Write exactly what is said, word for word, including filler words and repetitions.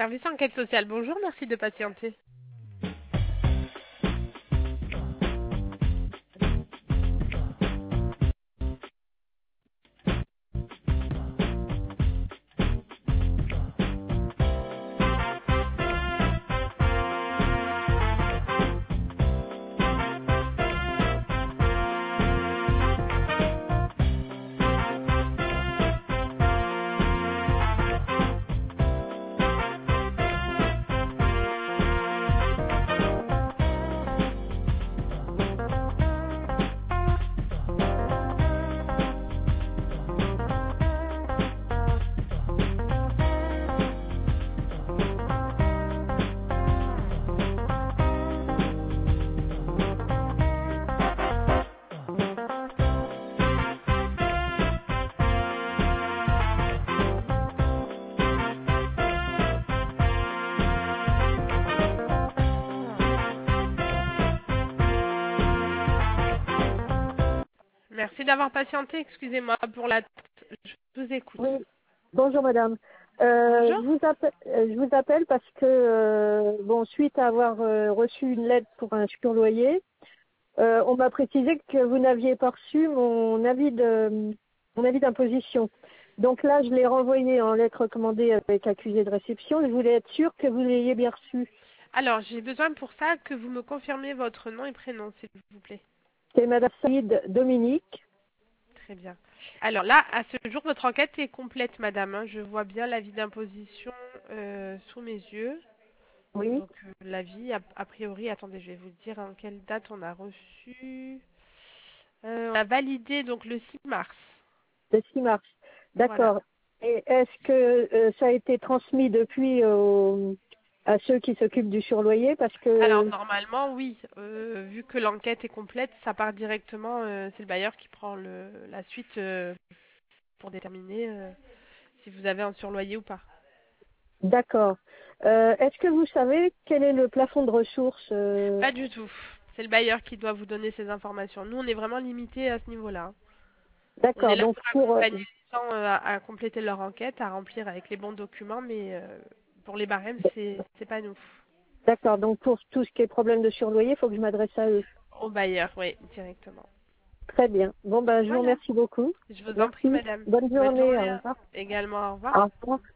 Service enquête sociale, bonjour, merci de patienter. Merci d'avoir patienté, excusez-moi pour la... Je vous écoute. Oui, bonjour madame. Euh, Bonjour. je, vous appelle, euh, je vous appelle parce que, euh, bon, suite à avoir euh, reçu une lettre pour un surloyer, euh, on m'a précisé que vous n'aviez pas reçu mon avis de mon avis d'imposition. Donc là, je l'ai renvoyé en lettre recommandée avec accusé de réception. Je voulais être sûre que vous l'ayez bien reçu. Alors, j'ai besoin pour ça que vous me confirmiez votre nom et prénom, s'il vous plaît. C'est madame Saïd Dominique. Très bien. Alors là, à ce jour, votre enquête est complète, madame. hein. Je vois bien l'avis d'imposition euh, sous mes yeux. Oui, Donc, euh, l'avis, a, a priori, attendez, je vais vous dire en quelle date on a reçu. Euh, on a validé donc le six mars. le six mars. Voilà. D'accord. Et est-ce que euh, ça a été transmis depuis au à ceux qui s'occupent du surloyer parce Alors que normalement oui, euh, vu que l'enquête est complète, ça part directement, euh, c'est le bailleur qui prend le, la suite euh, pour déterminer euh, si vous avez un surloyer ou pas. d'accord. Euh, est-ce que vous savez quel est le plafond de ressources euh, Pas du tout. C'est le bailleur qui doit vous donner ces informations. Nous, on est vraiment limité à ce niveau-là. hein. On est D'accord, là donc pour pour euh, accompagner les gens euh, à, à compléter leur enquête, à remplir avec les bons documents, mais euh, pour les barèmes, c'est c'est pas nous. d'accord, donc pour tout ce qui est problème de surloyer, il faut que je m'adresse à eux. Au bailleur, oui, directement. Très bien. Bon ben je vous Voilà. remercie beaucoup. Je vous en prie, Merci. madame. Bonne Bonne journée, journée. au hein. revoir. Également, au revoir. Au revoir.